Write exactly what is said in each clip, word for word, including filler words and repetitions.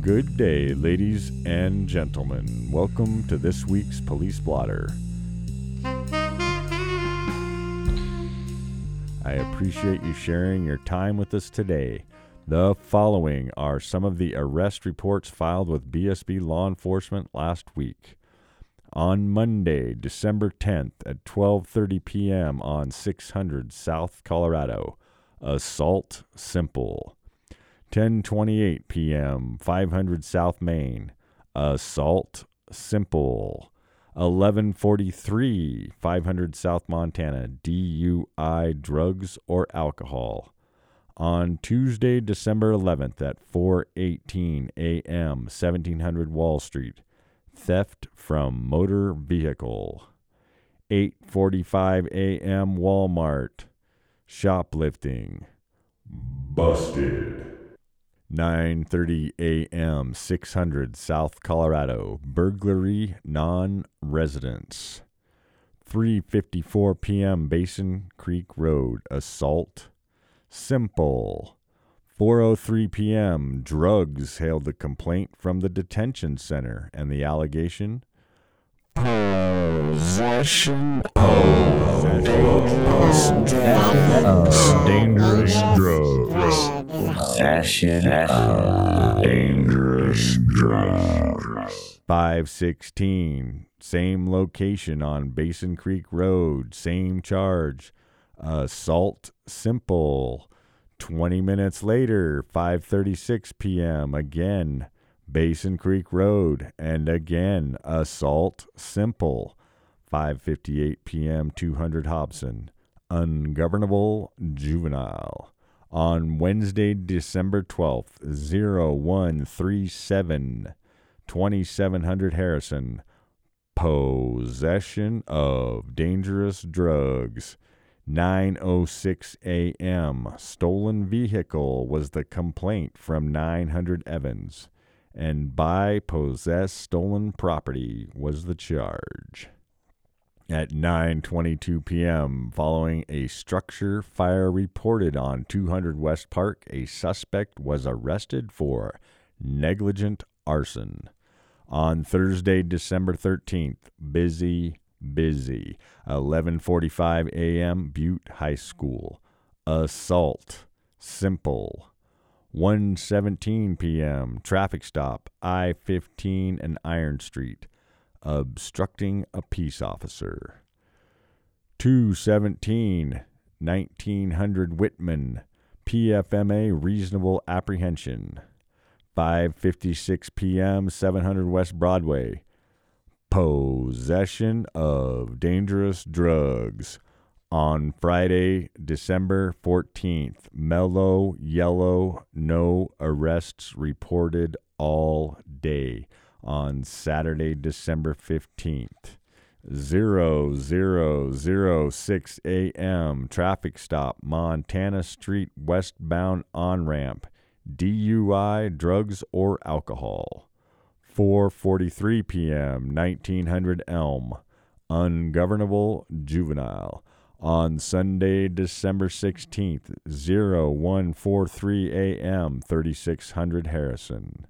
Good day, ladies and gentlemen. Welcome to this week's Police Blotter. I appreciate you sharing your time with us today. The following are some of the arrest reports filed with B S B law enforcement last week. On Monday, December tenth at twelve thirty p.m. on six hundred South Colorado, assault simple. ten twenty-eight p.m., five hundred South Main, assault simple. eleven forty-three, five hundred South Montana, D U I, drugs or alcohol. On Tuesday, December eleventh at four eighteen a.m., seventeen hundred Wall Street, theft from motor vehicle. eight forty-five a.m. Walmart, shoplifting, busted. nine thirty a.m. six hundred South Colorado, burglary, non-residence. three fifty-four p.m. Basin Creek Road, assault simple. four oh three p.m. drugs hailed the complaint from the detention center and the allegation possession of dangerous drugs. Possession of dangerous drugs. five sixteen, same location on Basin Creek Road, same charge, assault simple. twenty minutes later, five thirty-six p.m., again, Basin Creek Road, and again, assault simple. five fifty-eight p.m., two hundred Hobson, ungovernable juvenile. On Wednesday, December twelfth, oh one thirty-seven, twenty-seven hundred Harrison, possession of dangerous drugs. nine oh six a.m., stolen vehicle was the complaint from nine hundred Evans, and by possess stolen property was the charge. At nine twenty-two p.m., following a structure fire reported on two hundred West Park, a suspect was arrested for negligent arson. On Thursday, December thirteenth, busy, busy, eleven forty-five a.m., Butte High School, assault simple. one seventeen p.m., traffic stop, I fifteen and Iron Street, obstructing a peace officer. two seventeen, nineteen hundred Whitman, P F M A reasonable apprehension. five fifty-six p.m., seven hundred West Broadway, possession of dangerous drugs. On Friday, December fourteenth, mellow yellow, no arrests reported all day. On Saturday, December fifteenth, zero zero zero six a.m., traffic stop, Montana Street westbound on-ramp, D U I, drugs or alcohol. four forty-three p.m., nineteen hundred Elm, ungovernable juvenile. On Sunday, December sixteenth, oh one forty-three a.m., thirty-six hundred Harrison,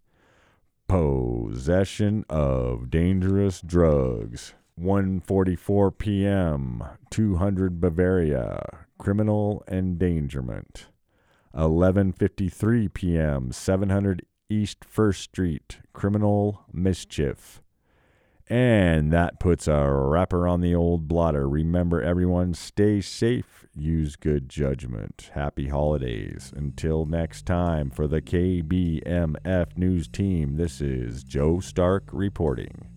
possession of dangerous drugs. one forty-four p.m., two hundred Bavaria, criminal endangerment. eleven fifty-three p.m., seven hundred East First Street, criminal mischief. And that puts a wrapper on the old blotter. Remember, everyone, stay safe, use good judgment. Happy holidays. Until next time, for the K B M F News Team, this is Joe Stark reporting.